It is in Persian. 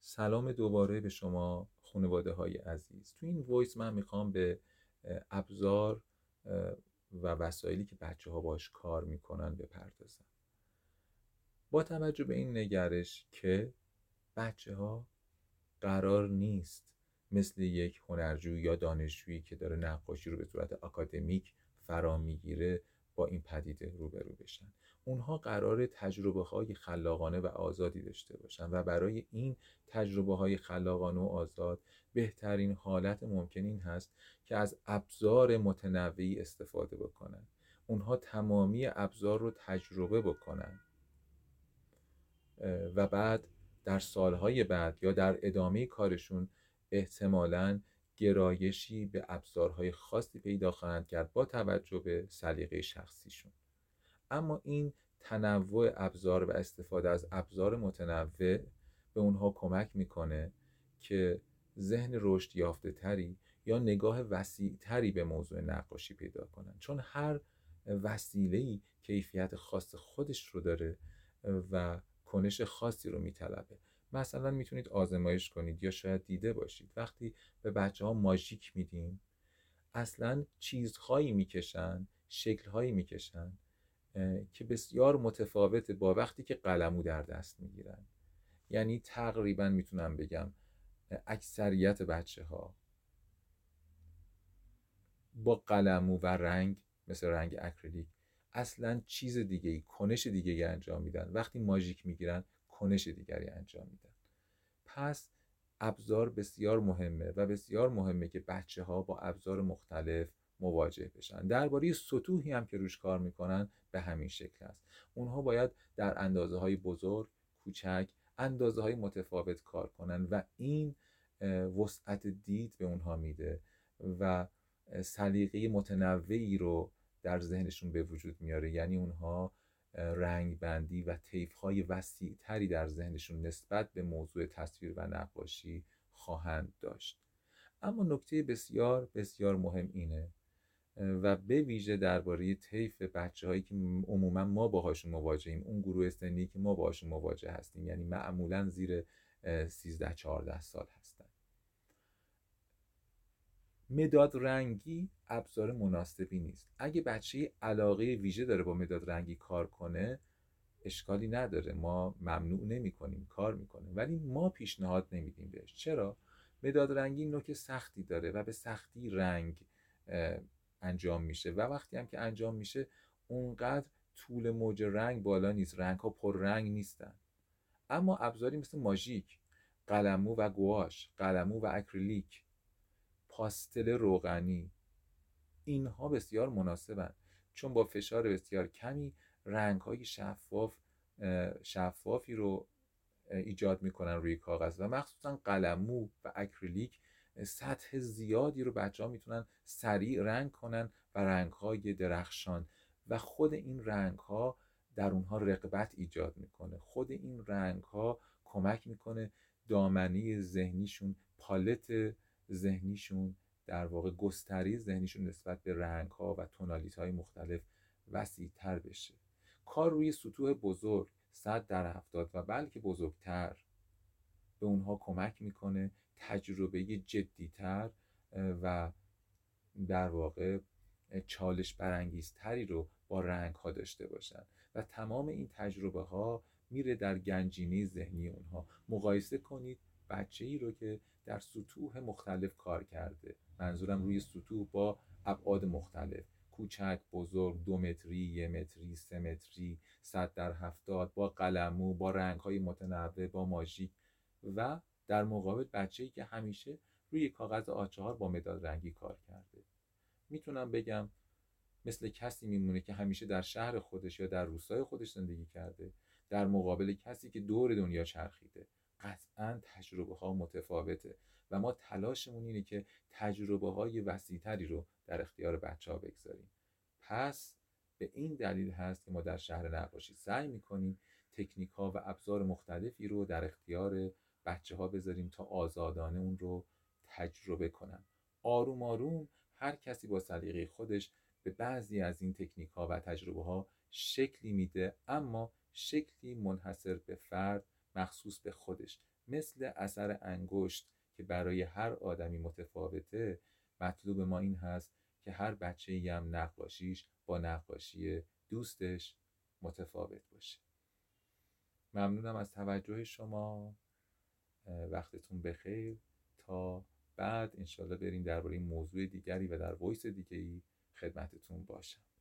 سلام دوباره به شما خانواده های عزیز. تو این وایس من میخوام به ابزار و وسایلی که بچه ها باش کار میکنن بپردازم، با توجه به این نگرش که بچه ها قرار نیست مثل یک هنرجو یا دانشجویی که داره نقاشی رو به صورت آکادمیک فرا میگیره با این پدیده روبرو بشن. اونها قرار تجربه های خلاقانه و آزادی داشته باشن و برای این تجربه های خلاقانه و آزاد بهترین حالت ممکن این هست که از ابزار متنوعی استفاده بکنن. اونها تمامی ابزار رو تجربه بکنن و بعد در سالهای بعد یا در ادامه کارشون احتمالاً گرایشی به ابزارهای خاصی پیدا خواهند کرد با توجه به سلیقه شخصیشون. اما این تنوع ابزار و استفاده از ابزار متنوع به اونها کمک میکنه که ذهن رشد یافته تری یا نگاه وسیع تری به موضوع نقاشی پیدا کنن، چون هر وسیله‌ای کیفیت خاص خودش رو داره و کنش خاصی رو میطلبه. مثلا میتونید آزمایش کنید یا شاید دیده باشید وقتی به بچه ها ماژیک میدین اصلا چیزهایی میکشن، شکلهایی میکشن که بسیار متفاوته با وقتی که قلمو در دست میگیرن. یعنی تقریبا میتونم بگم اکثریت بچه ها با قلمو و رنگ مثل رنگ اکریلیک اصلا چیز دیگه‌ای، کنش دیگه‌ای انجام میدن. وقتی ماژیک میگیرن کنش دیگری انجام میدن. پس ابزار بسیار مهمه و بسیار مهمه که بچه ها با ابزار مختلف مواجه بشن. درباره سطوحی هم که روش کار میکنن به همین شکل هست. اونها باید در اندازه های بزرگ، کوچک، اندازه های متفاوت کار کنن و این وسعت دید به اونها میده و سلیقه متنوعی رو در ذهنشون به وجود میاره. یعنی اونها رنگ بندی و طیف‌های وسیع تری در ذهنشون نسبت به موضوع تصویر و نقاشی خواهند داشت. اما نکته بسیار بسیار مهم اینه و به ویژه درباره طیف بچه‌هایی که عموما ما باهاشون مواجهیم، اون گروه سنی که ما باهاشون مواجه هستیم، یعنی معمولا زیر 13-14 سال هستن، مداد رنگی ابزار مناسبی نیست. اگه بچه علاقه ویژه داره با مداد رنگی کار کنه اشکالی نداره، ما ممنوع نمی کنیم، کار میکنه، ولی ما پیشنهاد نمیدیم بهش. چرا؟ مداد رنگی نوک سختی داره و به سختی رنگ انجام میشه و وقتی هم که انجام میشه اونقدر طول موج رنگ بالا نیست، رنگ ها پر رنگ نیستن. اما ابزاری مثل ماژیک، قلمو و گواش، قلمو و اکریلیک، پاستل روغنی، اینها بسیار مناسبن، چون با فشار بسیار کمی رنگ‌های شفافی رو ایجاد میکنن روی کاغذ و مخصوصا قلمو و اکریلیک سطح زیادی رو بچه‌ها میتونن سریع رنگ کنن و رنگ‌های درخشان و خود این رنگ‌ها در اونها رغبت ایجاد میکنه. خود این رنگ‌ها کمک میکنه دامنه ذهنیشون، پالت ذهنیشون، در واقع گستری ذهنیشون نسبت به رنگ‌ها و تونالیت‌های مختلف وسیع‌تر بشه. کار روی سطوح بزرگ 100/70 و بلکه بزرگتر به اونها کمک میکنه تجربه جدی‌تر و در واقع چالش برانگیزتری رو با رنگ‌ها داشته باشن و تمام این تجربه ها میره در گنجینه ذهنی اونها. مقایسه کنید بچه‌ای رو که در سطوح مختلف کار کرده، منظورم روی سطوح با ابعاد مختلف، کوچک، بزرگ، 2 متری، 1 متری، 3 متری، 100/70، با قلمو، با رنگ‌های متنوع، با ماژیک، و در مقابل بچه‌ای که همیشه روی کاغذ آ4 با مداد رنگی کار کرده. میتونم بگم مثل کسی میمونه که همیشه در شهر خودش یا در روستای خودش زندگی کرده در مقابل کسی که دور دنیا چرخیده. قطعاً تجربه ها متفاوته و ما تلاشمون اینه که تجربه های وسیع‌تری رو در اختیار بچه ها بگذاریم. پس به این دلیل هست که ما در شهر نقاشی سعی میکنیم تکنیک ها و ابزار مختلفی رو در اختیار بچه ها بذاریم تا آزادانه اون رو تجربه کنن. آروم آروم هر کسی با سلیقه خودش به بعضی از این تکنیک ها و تجربه ها شکلی میده، اما شکلی منحصر به فرد، مخصوص به خودش. مثل اثر انگشت که برای هر آدمی متفاوته، مطلوب ما این هست که هر بچه‌ای هم نقاشیش با نقاشی دوستش متفاوت باشه. ممنونم از توجه شما. وقتتون بخیر. تا بعد انشالله بریم درباره موضوع دیگری و در وایس دیگه‌ای خدمتتون باشم.